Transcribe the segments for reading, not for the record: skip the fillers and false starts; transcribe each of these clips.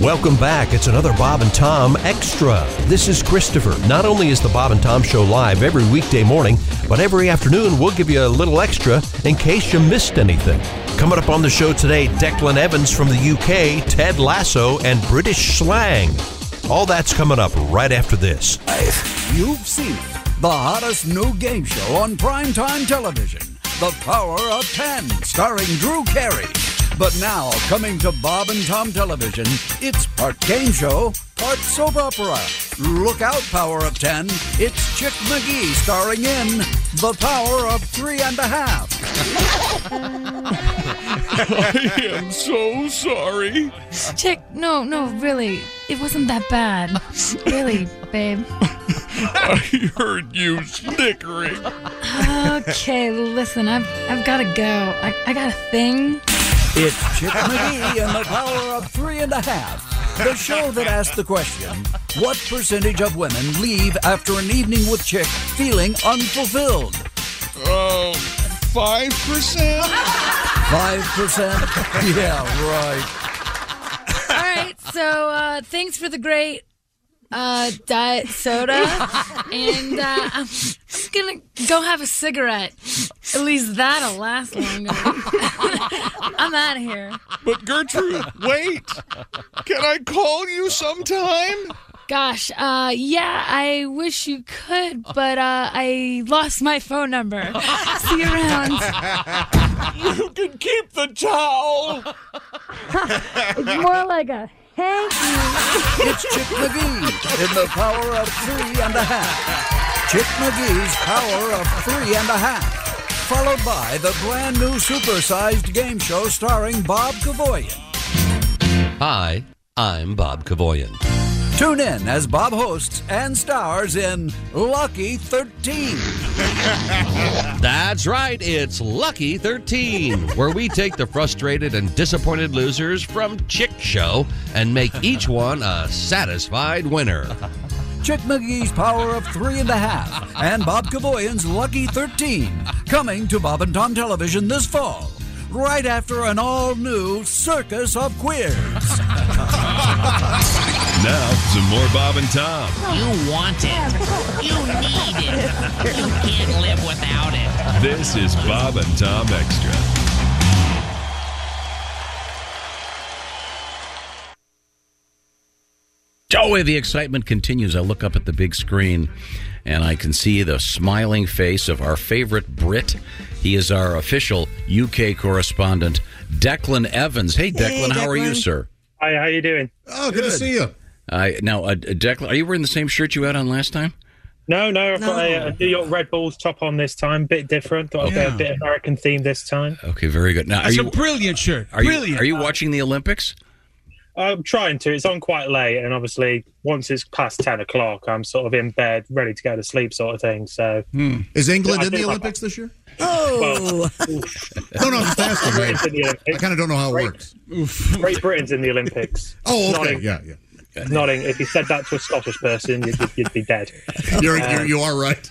Welcome back. It's another Bob and Tom Extra. This is Christopher. Not only is the Bob and Tom Show live every weekday morning, but every afternoon we'll give you a little extra in case you missed anything. Coming up on the show today, Declan Evans from the UK, Ted Lasso, and British slang. All that's coming up right after this. You've seen it. The hottest new game show on primetime television. The Power of 10, starring Drew Carey. But now, coming to Bob and Tom Television, it's part game show, part soap opera. Look out, Power of 10. It's Chick McGee starring in The Power of 3.5. I am so sorry. Chick, no, really. It wasn't that bad. Really, babe. I heard you snickering. Okay, listen, I've got to go. I got a thing. It's Chick McGee and The Power of 3.5. The show that asks the question, what percentage of women leave after an evening with Chick feeling unfulfilled? 5%? 5%? Yeah, right. All right, so thanks for the great diet soda, and I'm gonna go have a cigarette. At least that'll last longer. I'm out of here. But Gertrude, wait. Can I call you sometime? Gosh, yeah, I wish you could, but I lost my phone number. See you around. You can keep the towel. It's more like a hanky. It's Chick McGee in The Power of 3.5. Chick McGee's Power of 3.5. Followed by the brand new supersized game show starring Bob Kavoyan. Hi, I'm Bob Kavoyan. Tune in as Bob hosts and stars in Lucky 13. That's right, it's Lucky 13, where we take the frustrated and disappointed losers from Chick Show and make each one a satisfied winner. Chick McGee's Power of 3.5 and Bob Kavoyan's Lucky 13 coming to Bob and Tom Television this fall, right after an all-new Circus of Queers. Now, some more Bob and Tom. You want it. You need it. You can't live without it. This is Bob and Tom Extra. Oh, the excitement continues. I look up at the big screen, and I can see the smiling face of our favorite Brit. He is our official UK correspondent, Declan Evans. Hey, Declan, how are you, sir? Hi, how you doing? Oh, good to see you. Now, Declan, are you wearing the same shirt you had on last time? No, I've got a New York Red Bulls top on this time. Bit different. Thought I'd get a bit American theme this time. Okay, very good. Now, It's a brilliant shirt. Are you watching the Olympics? I'm trying to. It's on quite late, and obviously, once it's past 10 o'clock, I'm sort of in bed, ready to go to sleep sort of thing. So, Is England in the Olympics this year? Oh! No, I'm just asking. Right? I kind of don't know how it works. Great Britain's in the Olympics. Oh, okay. Nodding. Yeah. Nodding. If you said that to a Scottish person, you'd be dead. You are right.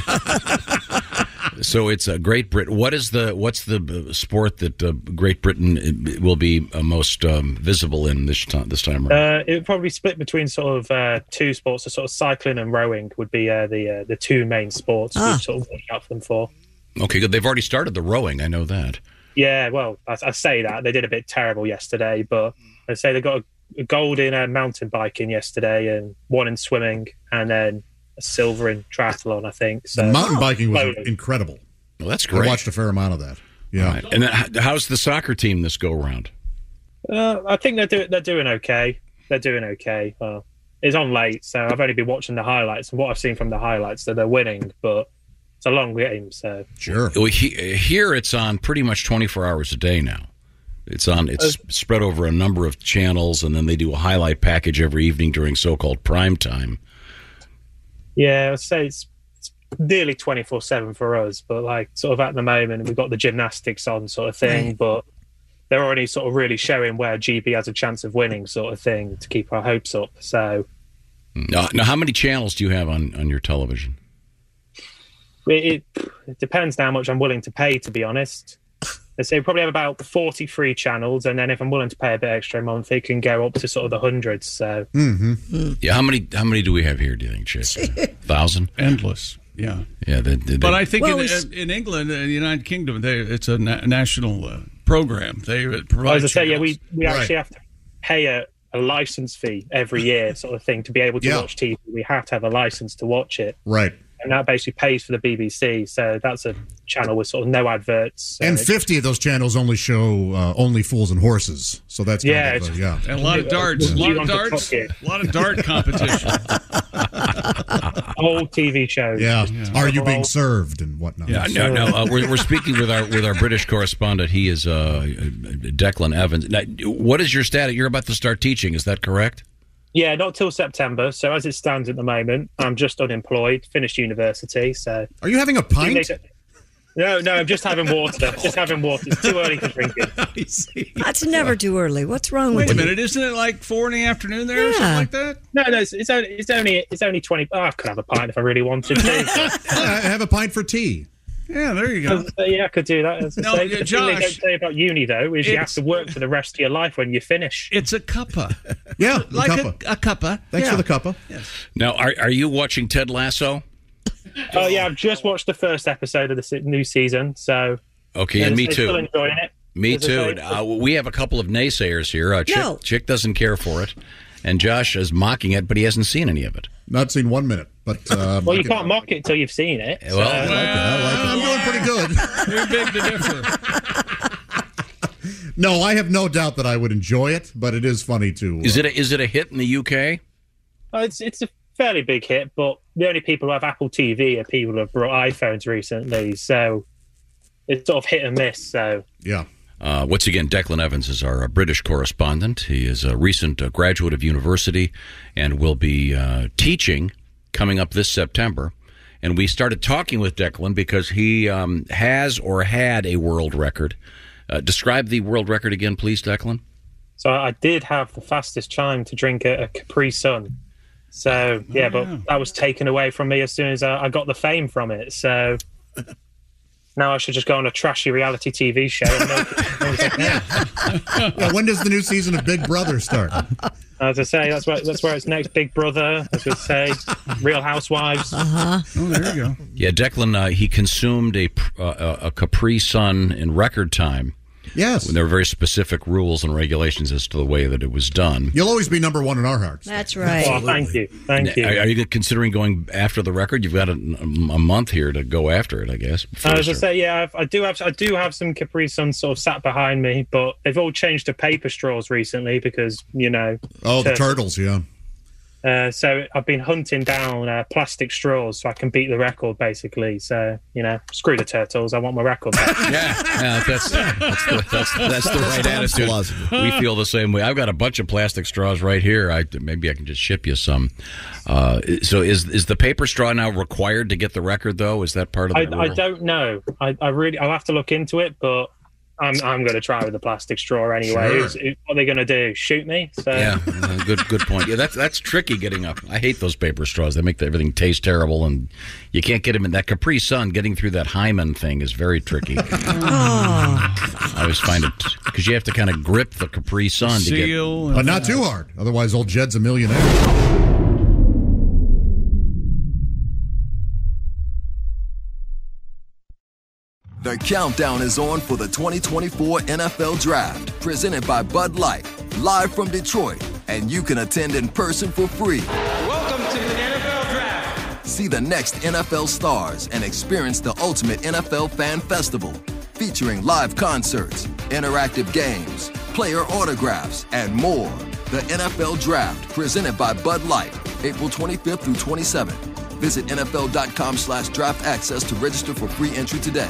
So it's a Great Britain. What's the sport that Great Britain will be most visible in this time around? It would probably split between sort of two sports. So sort of cycling and rowing would be the two main sports we sort of look out for them for. Okay, good. They've already started the rowing. I know that. Yeah, well, I say that. They did a bit terrible yesterday, but I say they got a gold in mountain biking yesterday and one in swimming and then a silver in triathlon, I think. So Mountain biking was incredible. Well, that's great. I watched a fair amount of that. Yeah. Right. And how's the soccer team this go around? I think they're doing okay. They're doing okay. It's on late, so I've only been watching the highlights, and what I've seen from the highlights, that they're winning, but it's a long game, so... Sure. Well, here it's on pretty much 24 hours a day now. It's spread over a number of channels, and then they do a highlight package every evening during so-called prime time. Yeah, I'd say it's nearly 24/7 for us, but like sort of at the moment we've got the gymnastics on sort of thing, but they're already sort of really showing where GB has a chance of winning sort of thing to keep our hopes up. So now how many channels do you have on your television? it depends how much I'm willing to pay, to be honest. So we probably have about 43 channels, and then if I'm willing to pay a bit extra a month, it can go up to sort of the hundreds. So, Yeah, how many do we have here? Do you think, Chick? 1,000? Endless. Yeah. Yeah, But I think Well, in England, the United Kingdom, it's a national program. They provide. as I say, yeah, we Right. actually have to pay a license fee every year, sort of thing, to be able to Yeah. watch TV. We have to have a license to watch it. Right. And that basically pays for the BBC. So that's a channel with sort of no adverts. And 50 of those channels only show Only Fools and Horses. So that's Yeah, kind of, it's- And a lot of darts. A lot of darts. A lot of dart competition. Old TV shows. Yeah. Are you being Old- served and whatnot? Yeah, no. We're speaking with our British correspondent. He is Declan Evans. Now, what is your status? You're about to start teaching. Is that correct? Yeah, not till September. So as it stands at the moment, I'm just unemployed, finished university. So Are you having a pint? No, I'm just having water. Just having water. It's too early for drinking. I see. That's never too early. What's wrong Wait with a you? minute, isn't it like 4 in the afternoon there or something Yeah. like that? No, it's only 20. Oh, I could have a pint if I really wanted to. I have a pint for tea. Yeah, there you go. Yeah, I could do that. As I No, say. yeah, The thing they don't Josh, say about uni though is you have it's- to work for the rest of your life when you finish. It's a cuppa. Yeah, Like cuppa. a cuppa. Thanks Yeah. for the cuppa. Now, are you watching Ted Lasso? Oh yeah, I've just watched the first episode of the new season. So Okay, and me I'm still too. enjoying it. Me As I too. say, We have a couple of naysayers here. No. Chick doesn't care for it, and Josh is mocking it, but he hasn't seen any of it. Not seen 1 minute, but well, you can't mock it till you've seen it. Well, I'm doing pretty good. Too big to differ. No, I have no doubt that I would enjoy it, but it is funny too. Is it a hit in the UK? It's a fairly big hit, but the only people who have Apple TV are people who have brought iPhones recently. So it's sort of hit and miss. So Yeah. Once again, Declan Evans is our British correspondent. He is a recent graduate of university and will be teaching coming up this September. And we started talking with Declan because he has or had a world record. Describe the world record again, please, Declan. So I did have the fastest time to drink a Capri Sun. So, yeah, but that was taken away from me as soon as I got the fame from it. So now I should just go on a trashy reality TV show. Yeah, when does the new season of Big Brother start? As I say, that's where it's next. Big Brother, as we say, Real Housewives. Uh-huh. Oh, there you go. Yeah, Declan, he consumed a Capri Sun in record time. Yes. There are very specific rules and regulations as to the way that it was done. You'll always be number one in our hearts. That's right. Oh, thank you. Thank you. Are you considering going after the record? You've got a month here to go after it, I guess. As I say, yeah, I do have some Capri Suns sort of sat behind me, but they've all changed to paper straws recently because, you know. Oh, the turtles, yeah. So I've been hunting down plastic straws so I can beat the record, basically. So, you know, screw the turtles. I want my record back. Yeah, that's the right attitude. We feel the same way. I've got a bunch of plastic straws right here. Maybe I can just ship you some. So is the paper straw now required to get the record, though? Is that part of the rule? I don't know. I'll have to look into it, but I'm going to try with the plastic straw anyway. Sure. What are they going to do? Shoot me? So Yeah, good point. Yeah, that's tricky getting up. I hate those paper straws. They make everything taste terrible, and you can't get them in that Capri Sun. Getting through that hymen thing is very tricky. I always find it because you have to kind of grip the Capri Sun to get. But not too hard. Otherwise, old Jed's a millionaire. The countdown is on for the 2024 NFL Draft, presented by Bud Light, live from Detroit, and you can attend in person for free. Welcome to the NFL Draft. See the next NFL stars and experience the ultimate NFL fan festival, featuring live concerts, interactive games, player autographs, and more. The NFL Draft, presented by Bud Light, April 25th through 27th. Visit NFL.com/draft access to register for free entry today.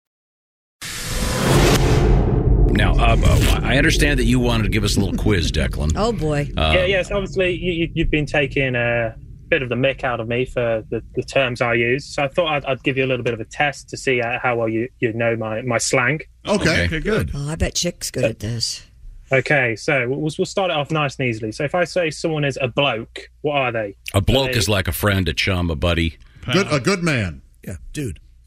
Now, I understand that you wanted to give us a little quiz, Declan. Oh, boy. yes, obviously you've been taking a bit of the mick out of me for the terms I use. So I thought I'd give you a little bit of a test to see how well you know my slang. Okay, good. Oh, I bet Chick's good at this. Okay, so we'll start it off nice and easily. So if I say someone is a bloke, what are they? A bloke is like a friend, a chum, a buddy. A good man. Yeah, dude.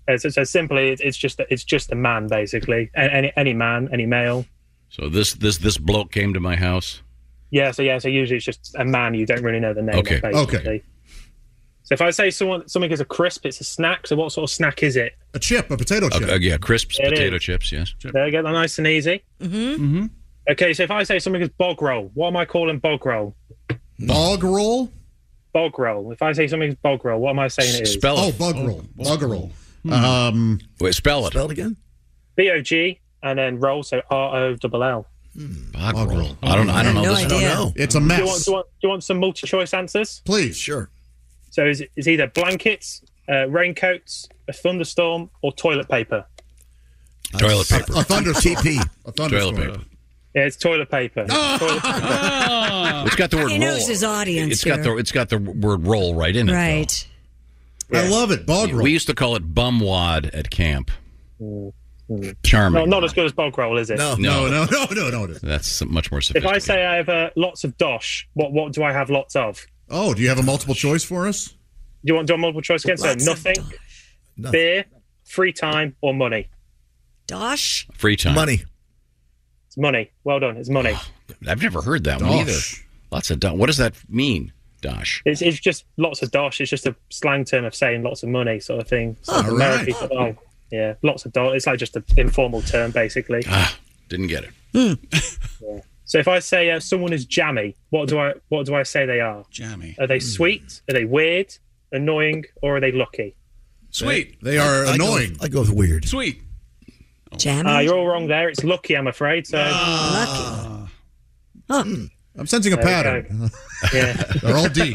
So simply, it's just a man, basically. Any man, any male. So this bloke came to my house. Yeah. So usually it's just a man. You don't really know the name. Okay. Of, basically. So if I say something is a crisp, it's a snack. So what sort of snack is it? A chip, a potato chip. Yeah, crisps, potato chips. Yes. There you go. Nice and easy. Mm-hmm. Okay. So if I say something is bog roll, what am I calling bog roll? Bog roll. Bog roll. If I say something is bog roll, what am I saying it is? Spell it. Oh, bug roll. Bug roll. Wait, spell it. Spell it again. BOG and then roll. So ROLL. Bog roll. I don't know. No This. idea. It's a mess. Do you want some multi-choice answers? Please. Sure. So it's either blankets, raincoats, a thunderstorm, or toilet paper. Toilet paper. A thunderstorm. TP. A thunderstorm. Toilet paper. Yeah, it's toilet paper. Toilet paper. It's got the word He roll. knows his audience It's got here. it's got the word roll right in it. Right. I love it. Bog roll. We used to call it bumwad at camp. Charming. No, not as good as bog roll, is it? No. No. It isn't. That's much more If sophisticated. I say I have lots of dosh, what do I have lots of? Oh, do you have a multiple choice for us? Do you want multiple choice again? So Lots of nothing, Nothing. beer, free time, or money? Dosh? Free time. Money. It's money. Well done. It's money. I've never heard that one either. Dosh. Lots of dosh. What does that mean, dosh? It's just lots of dosh. It's just a slang term of saying lots of money, sort of thing. So All American right. people, yeah, lots of dosh. It's like just an informal term, basically. Didn't get it. So if I say someone is jammy, what do I say they are? Jammy. Are they sweet? Are they weird? Annoying? Or are they lucky? Sweet. They are annoying. I go with weird. Sweet. Jammy? You're all wrong there. It's lucky, I'm afraid. So Lucky. Huh. I'm sensing a There we pattern. yeah. They're all D.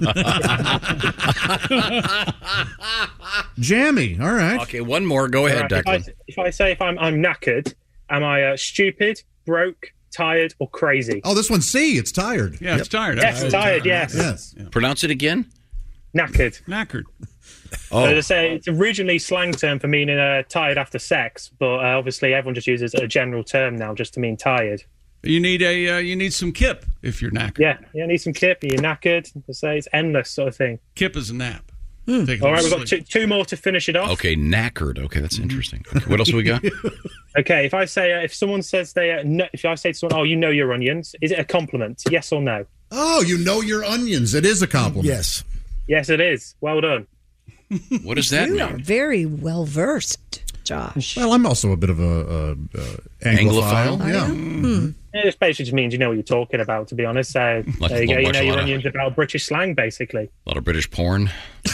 Jammy. All right. Okay, one more. Go ahead, All right, Declan. if I say I'm knackered, am I stupid, broke, tired, or crazy? Oh, this one's C. It's tired. Yeah, it's tired. Yes, tired. Yes, Yes. Pronounce it again. knackered. Knackered. Oh, So to say it's originally slang term for meaning tired after sex, but obviously everyone just uses a general term now just to mean tired. You need some kip if you're knackered. Yeah, you need some kip. You're knackered. To say it's endless sort of thing. Kip is a nap. Take a All right, little we've got sleep. two more to finish it off. okay. Knackered. Okay, that's interesting. Okay, what else have we got? Okay, if I say if someone says they if I say to someone, "Oh, you know your onions," is it a compliment? Yes or no? Oh, you know your onions. It is a compliment. Yes. Yes, it is. Well done. What does that You are mean? very well versed, Josh. Well, I'm also a bit of a Anglophile. Anglophile? Yeah. It just basically just means you know what you're talking about. To be honest, so Like there you go. watch You a know your lot of- onions about British slang, basically. A lot of British porn.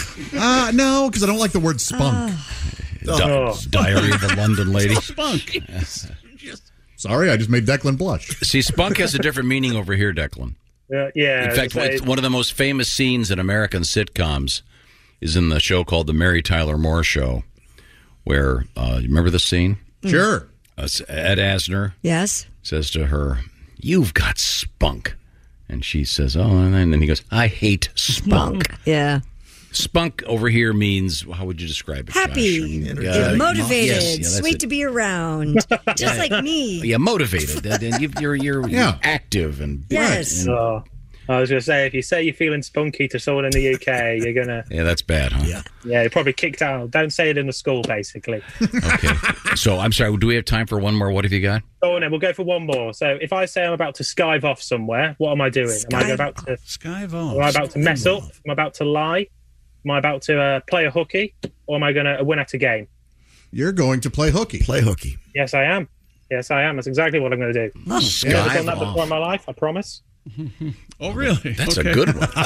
No, because I don't like the word spunk. Oh. Diary of a London Lady. Spunk. Sorry, I just made Declan blush. See, spunk has a different meaning over here, Declan. Yeah. In fact, so- it's one of the most famous scenes in American sitcoms is in the show called The Mary Tyler Moore Show, where, you remember the scene? Sure. Ed Asner Yes. says to her, "You've got spunk." And she says, "Oh," and then he goes, "I hate spunk." Yeah. Spunk over here means, how would you describe it? Happy, Josh? motivated, yes, that's sweet it. to be around, just like me. Yeah, motivated. And you're active and Yes. and- Oh, I was going to say, if you say you're feeling spunky to someone in the UK, you're going to... yeah, that's bad, huh? Yeah, you're probably kicked out. Don't say it in the school, basically. Okay. So, I'm sorry, do we have time for one more? What have you got? Go on then, we'll go for one more. So if I say I'm about to skive off somewhere, what am I doing? Am I about to... Skive off. Am I about to mess up? Am I about to lie? Am I about to play a hooky? Or am I going to win at a game? You're going to play hooky. Play hooky. Yes, I am. Yes, I am. That's exactly what I'm going to do. Oh, I've never done that before in my life, I promise. Oh, really? That's Okay. a good one.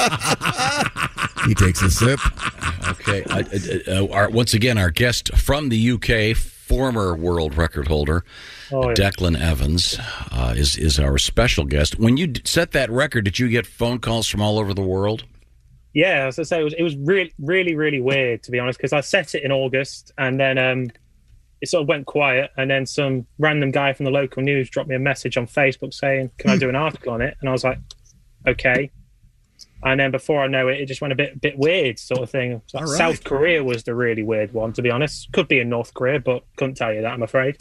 He takes a sip. Okay. Once again, our guest from the UK, former world record holder, Declan Evans, is our special guest. When you set that record, did you get phone calls from all over the world? Yeah, as I say, it was really, really, really weird, to be honest, because I set it in August and then it sort of went quiet. And then some random guy from the local news dropped me a message on Facebook saying, can I do an article on it? And I was like, okay. And then before I know it, it just went a bit weird sort of thing. So All right. South Korea was the really weird one, to be honest. Could be in North Korea, but couldn't tell you that, I'm afraid.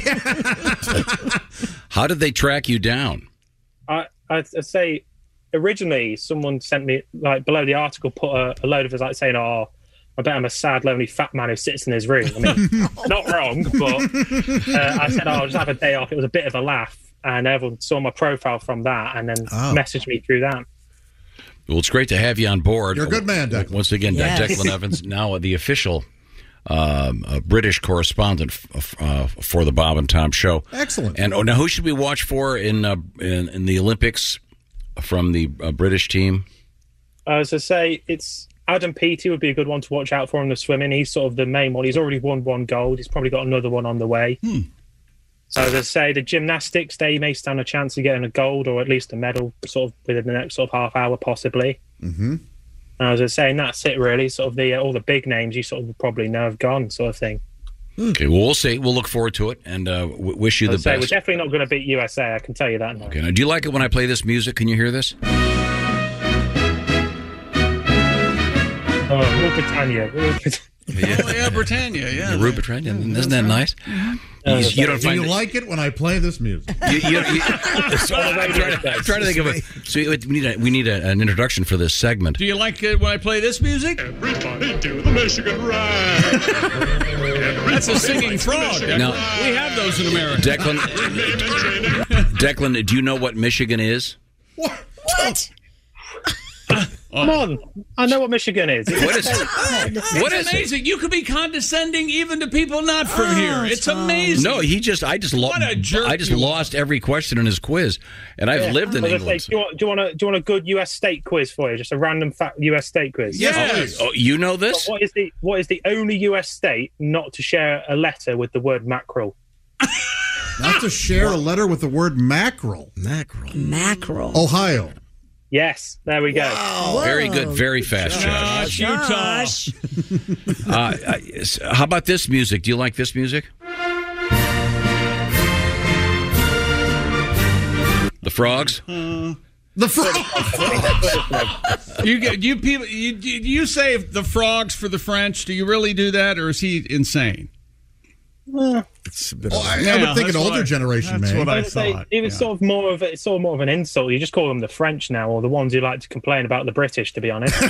How did they track you down? I'd say originally someone sent me, like, below the article, put a load of us, like, saying, oh, I bet I'm a sad, lonely fat man who sits in his room. I mean, not wrong, but I said, I'll just have a day off. It was a bit of a laugh, and everyone saw my profile from that and then messaged me through that. Well, it's great to have you on board. You're a good man, Declan. Once again, Yes. Declan Evans, now the official British correspondent for the Bob and Tom Show. Excellent. And now, who should we watch for in the Olympics from the British team? As I say, it's Adam Peaty would be a good one to watch out for in the swimming. He's sort of the main one. He's already won 1 gold. He's probably got another one on the way. So as I say, the gymnastics, they may stand a chance of getting a gold or at least a medal sort of within the next sort of half hour, possibly. Mm-hmm. And as I was saying, that's it really. Sort of the all the big names you sort of probably know have gone, sort of thing. Okay, well, we'll see. We'll look forward to it and wish you the As I say, best. we're definitely not going to beat USA. I can tell you that now. Okay, now, do you like it when I play this music? Can you hear this? Oh, Rule Britannia. Yeah, Britannia. Yeah, Rule Britannia. Isn't that nice? You don't Do find you it- like it when I play this music? I'm trying to think of it. So we need an introduction for this segment. Do you like it when I play this music? Everybody do the Michigan ride. That's a singing frog. Now- We have those in America. Declan, do you know what Michigan is? What? Come on. I know what Michigan is. What is What is amazing. You could be condescending even to people not from here. It's amazing. No, I just What a jerk you are. lost every question in his quiz, and I've lived in As I England. say, do you want a good US state quiz for you? Just a random fact US state quiz. Yes. Oh, you know this? What is the only US state not to share a letter with the word mackerel? Not to share a letter with the word mackerel. Mackerel. Ohio. Yes, there we go. Whoa. Very good, very fast, Josh. Josh. How about this music? Do you like this music? The Frogs? The Frogs. You people. You say the Frogs for the French. Do you really do that, or is he insane? It's a bit I would think an older generation may. That's what I I'd say thought. it was sort of more of an insult. You just call them the French now, or the ones who like to complain about the British. To be honest, True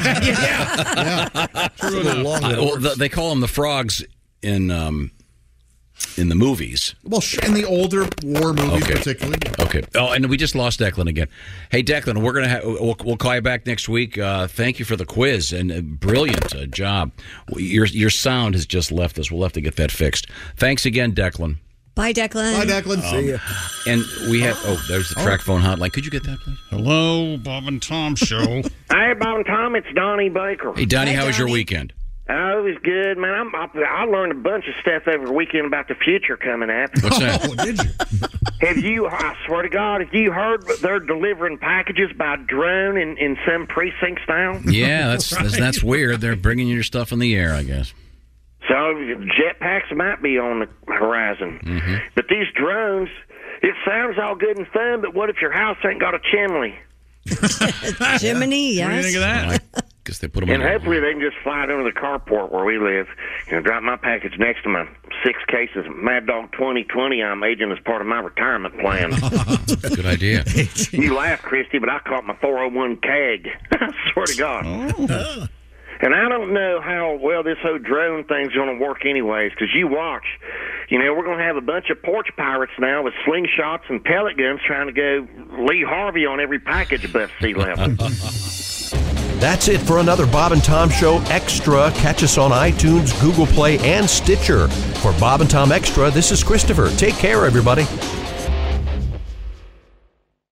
enough. They call them the Frogs in the movies. Well, in the older war movies, particularly. Okay. Oh, and we just lost Declan again. Hey, Declan, we're gonna we'll call you back next week. Thank you for the quiz and brilliant job. Your sound has just left us. We'll have to get that fixed. Thanks again, Declan. Bye, Declan. Bye, Declan. See ya. And we have there's the track phone hotline. Could you get that, please? Hello, Bob and Tom Show. Hey, Bob and Tom, it's Donnie Baker. Hey, Donnie, how was your weekend? Oh, it was good, man. I learned a bunch of stuff over the weekend about the future coming up. What's that? Oh, did you? I swear to God, have you heard that they're delivering packages by drone in some precincts now? Yeah, that's weird. They're bringing your stuff in the air, I guess. So jetpacks might be on the horizon. Mm-hmm. But these drones, it sounds all good and fun, but what if your house ain't got a chimney? Jiminy, yes. What do you think of that? I guess they put them And in. hopefully they can just fly it under the carport where we live. Drop my package next to my 6 cases of Mad Dog 2020 I'm aging as part of my retirement plan. Good idea. You laugh, Christy, but I caught my 401 CAG. I swear to God. Oh. And I don't know how well this whole drone thing's going to work anyways, because you watch. We're going to have a bunch of porch pirates now with slingshots and pellet guns trying to go Lee Harvey on every package above sea level. That's it for another Bob and Tom Show Extra. Catch us on iTunes, Google Play, and Stitcher. For Bob and Tom Extra, this is Christopher. Take care, everybody.